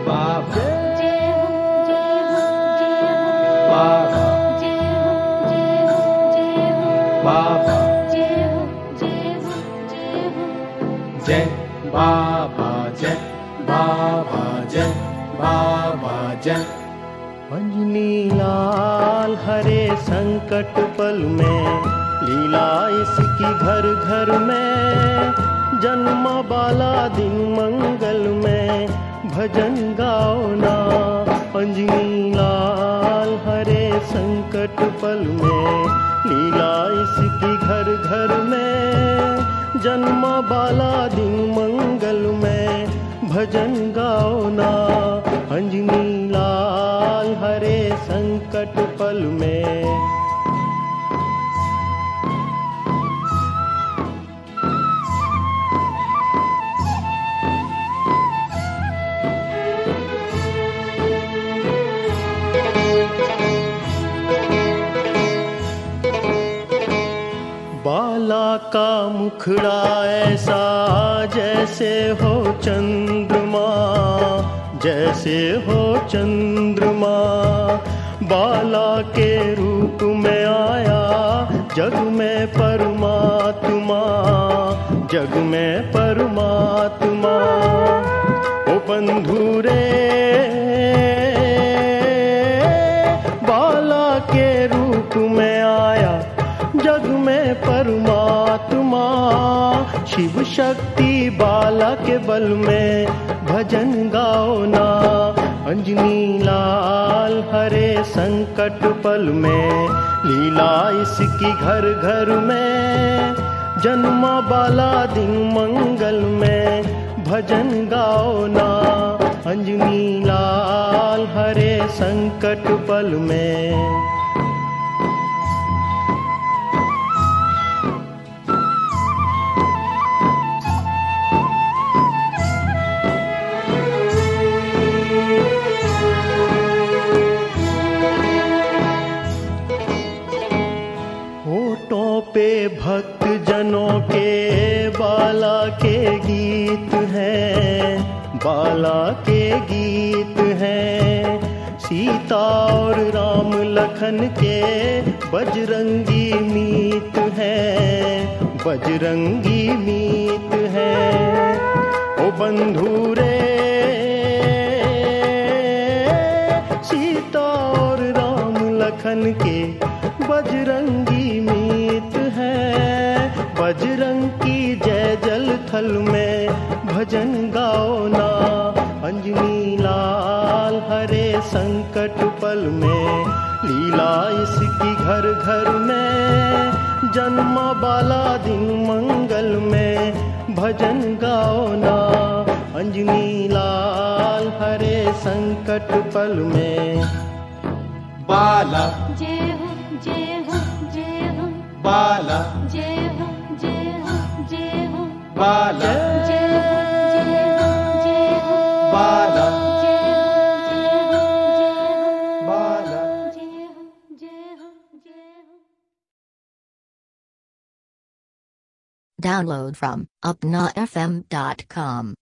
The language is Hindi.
बाबा जय हो जय हो जय हो बाबा जय हो जय हो जय हो बाबा जय हो जय हो जय हो जय बाबा जय बाबा जय बाबा जय। अंजनी लाल हरे संकट पल में लीला इसकी घर घर में, जन्म बाला दिन मंगल में भजन गाओ ना। अंजनी लाल हरे संकट पल में लीला इसकी घर घर में, जन्म बाला दिन मंगल में भजन गाओ ना। अंजनी लाल हरे संकट पल में। बाला का मुखड़ा ऐसा जैसे हो चंद्रमा, जैसे हो चंद्रमा। बाला के रूप में आया जग में परमात्मा, जग में परमात्मा। ओ बंधु रे बाला के रूप में आया जग में परमात्मा। शिव शक्ति बाला के बल में भजन गाओ ना। अंजनी लाल हरे संकट पल में लीला इसकी घर घर में, जन्म बाला दिन मंगल में भजन गाओ ना। अंजनी लाल हरे संकट पल में। होठों पे भक्त जनों के बाला के गीत हैं, बाला के गीत हैं। सीता और राम लखन के बजरंगी मीत हैं, बजरंगी मीत हैं। ओ बंधु रे सीता और राम लखन के बजरंगी मीत है। बजरंग की जय जल थल में भजन गाओ ना। अंजनी लाल हरे संकट पल में लीला इसकी घर घर में, जन्म बाला दिन मंगल में भजन गाओ ना। अंजनी लाल हरे संकट पल में। बाला जय हो जय हो जय हो बाला जय हो जय हो जय हो बाला जय हो जय हो जय हो बाला जय हो जय हो जय हो बाला। जय हो जय हो जय हो। Download from upnafm.com.